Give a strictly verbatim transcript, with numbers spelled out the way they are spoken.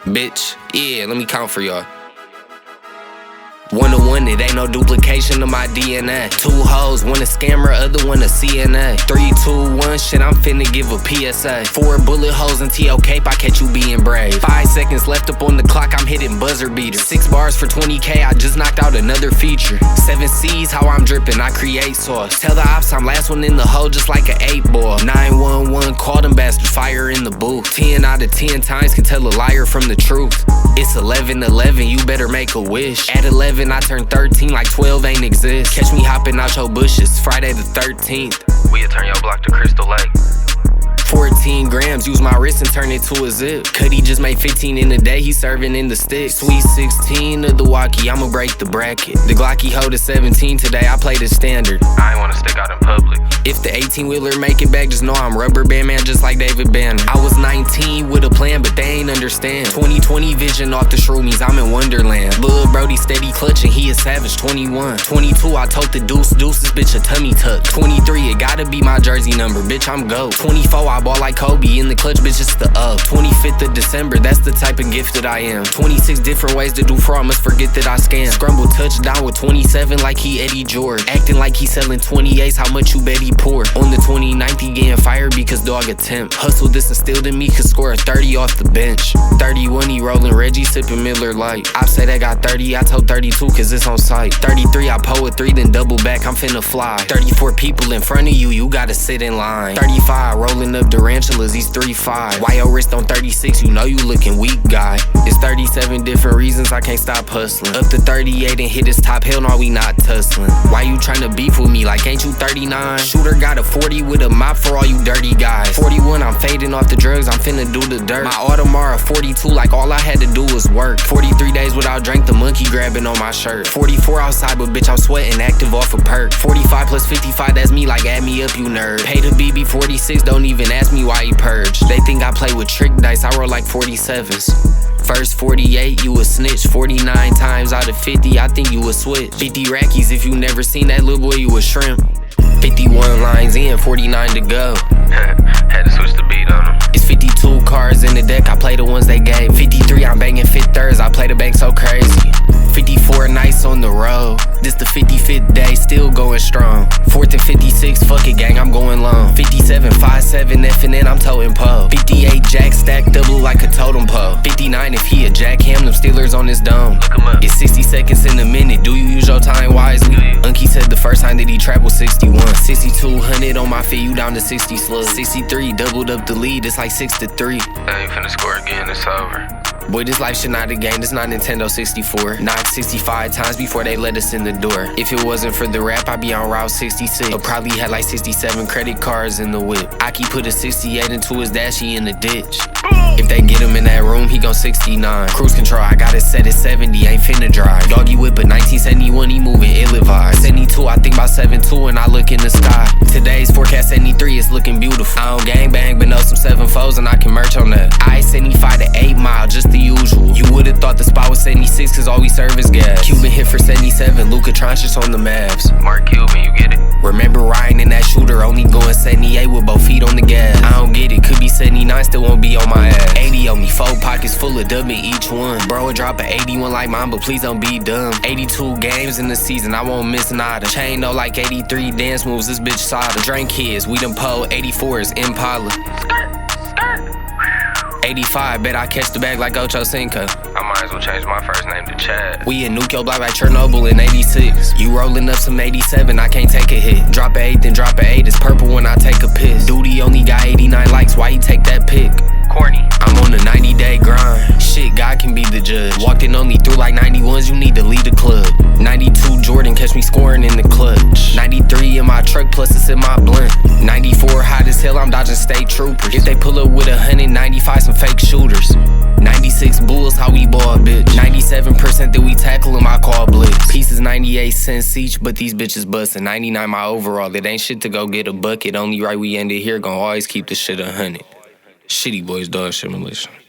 Bitch, yeah, let me count for y'all. One to one, it ain't no duplication of my D N A. Two hoes, one a scammer, other one a C N A. Three, two, one, shit, I'm finna give a P S A. Four bullet holes in T O Cape, I catch you being brave. Five seconds left up on the clock, I'm hitting buzzer beaters. Six bars for twenty K, I just knocked out another feature. Seven C's, how I'm dripping, I create sauce. Tell the ops I'm last one in the hole, just like an eight ball. nine one one, call them bastards, fire in the booth. Ten out of ten times can tell a liar from the truth. It's eleven eleven, you better make a wish. At eleven, I turned thirteen like twelve ain't exist. Catch me hopping out your bushes, Friday the thirteenth. We'll turn your block to Crystal Lake. fourteen grams, use my wrist and turn it to a zip. Cuddy just made fifteen in a day, he serving in the stick. Sweet sixteen of the walkie, I'ma break the bracket. The Glocky hold a seventeen today, I play the standard. I ain't wanna stick out in public. If the eighteen wheeler make it back, just know I'm rubber band man, just like David Banner. I was nineteen with a plan, but they ain't understand. twenty twenty vision off the shroomies, I'm in Wonderland. Lil' Brody steady clutching, he a savage. Twenty-one, twenty-two, I told the deuce, deuce this bitch a tummy tuck. Twenty-three, it gotta be my jersey number, bitch I'm GOAT. Twenty-four, I ball like Kobe, in the clutch, bitch it's the up. Twenty-fifth of December, that's the type of gift that I am. Twenty-six different ways to do fraud, must forget that I scam. Scrumble touchdown with twenty-seven like he Eddie George. Acting like he selling twenty-eights, how much you bet he pour? On the twenty-ninth, he getting fired because dog attempt. Hustle this instilled in me, could score a thirty off the bench. thirty-one, he rolling Reggie, sipping Miller Lite. I say they got thirty, I told thirty-two cause it's on site. thirty-three, I pull with three, then double back, I'm finna fly. thirty-four people in front of you, you gotta sit in line. thirty-five, rolling up tarantulas, he's three five. Why your wrist on thirty-six, you know you looking weak, guy. It's thirty-seven different reasons I can't stop hustling. Up to thirty-eight and hit his top, hell no, we not tussling. Why you tryna beef with me like ain't you thirty-nine? Shooter got a forty with a mop for all you dirty guys. forty-one, I'm fading off the drugs, I'm finna do the dirt. My Audemars forty-two, like all I had to do was work. forty-three days without drink, the monkey grabbing on my shirt. forty-four outside, but bitch I'm sweating, active off a perk. forty-five plus fifty-five, that's me, like add me up you nerd. Pay the B B forty-six, don't even ask me why he purged. They think I play with trick dice, I roll like forty-sevens. First forty-eight, you a snitch. forty-nine times out of fifty, I think you a switch. fifty rackies, if you never seen that little boy, you a shrimp. fifty-one lines in, forty-nine to go. Had to switch the beat on him. It's fifty-two cards in the deck, I play the ones they gave. fifty-three, I'm banging fifth thirds, I play the bank so crazy. fifty-four nights on the road, this the fifty-fifth day, still going strong. Fourth and fifty-six, fuck it gang, I'm going long. fifty-seven, five seven, F and N, I'm toting pole. fifty-eight, jack stack double like a totem pole. fifty-nine, if he a jackham, them Steelers on his dome. Look him up. It's sixty seconds in a minute, do you use your time wisely? Unky said the first time that he trapped was sixty-one. sixty-two hundred on my feet, you down to sixty slugs. sixty-three, doubled up the lead, it's like six to three. I ain't finna score again, it's over. Boy, this life shit not a game, this not Nintendo sixty-four. Knocked sixty-five times before they let us in the door. If it wasn't for the rap, I'd be on Route sixty-six. Or probably had like sixty-seven credit cards in the whip. Aki put a sixty-eight into his dash, he in the ditch. If they get him in that room, he gon' sixty-nine. Cruise control, I got it set at seventy, ain't finna drive. Doggy whip, but nineteen seventy-one, he moving ill-advised. seventy-two, I think about seven two, and I look in the sky. Today's forecast seventy-three, it's looking beautiful. I don't gangbang, but know some seven foes, and I can merch on that. I seventy-five to eight mile, just the usual. You would've thought the spot was seventy-six, cause all we serve is gas. Cuban hit for seventy-seven, Luka Doncic on the Mavs. Mark Cuban, you get it? Remember riding in that shooter, only going seventy-eight with both feet on the gas. I don't get it, could be seventy-nine, still won't be on my ass. eighty on me, four pockets full of dub in each one. Bro, would drop an eighty-one like mine, but please don't be dumb. eighty-two games in the season, I won't miss nada. Chain though like eighty-three dance moves, this bitch solid. Drink kids, we done pole, eighty-fours, Impala. eighty-five, bet I catch the bag like Ocho Cinco. I might as well change my first name to Chad. We in nuke your block like Chernobyl in eighty-six. You rolling up some eighty-seven, I can't take a hit. Drop a eight, then drop a eight, it's purple when I take a piss. Duty only got eighty-nine likes, why he take that pic? Corny. I'm on a ninety day grind. Shit, God can be the judge. Walked in only through like ninety-ones, you need to lead the club. ninety-two Jordan, catch me scoring in the clutch. ninety-three in my truck, plus it's in my blunt. ninety-four hot as hell, I'm dodging state troopers. If they pull up with a hundred ninety-five, some fake shooters. ninety-six Bulls, how we ball, bitch. ninety-seven percent that we tackle them, I call blitz. Pieces ninety-eight cents each, but these bitches bustin'. ninety-nine my overall, it ain't shit to go get a bucket. Only right we ended here, gon' always keep the shit a hundred. Shitty boys, dog shit militia.